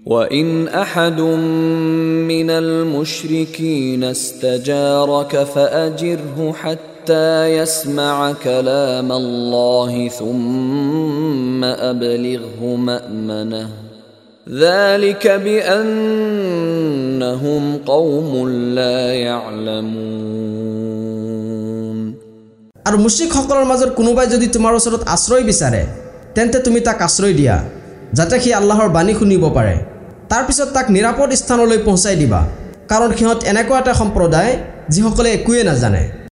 وَإِنْ أَحَدٌ مِّنَ الْمُشْرِكِينَ اسْتَجَارَكَ فَأَجِرْهُ حَتَّى يَسْمَعَ كَلَامَ اللَّهِ ثُمَّ أَبْلِغْهُ مَأْمَنَهُ ذَلِكَ بِأَنَّهُمْ قَوْمٌ لَا يَعْلَمُونَ আৰু মুশৰিকসকলৰ মাজৰ কোনোবাই যদি তোমাৰ ওচৰত আশ্ৰয় বিচাৰে তেন্তে তুমি তাক আশ্ৰয় দিয়া যাতে সি আল্লাহৰ বাণী শুনিব পাৰে তাৰ পিছত তাক নিৰাপদ স্থানলৈ পहुঁচাই দিবা কাৰণ সিহঁত এনেকুৱা এটা সম্প্ৰদায় যিসকলে একোৱে নাজানে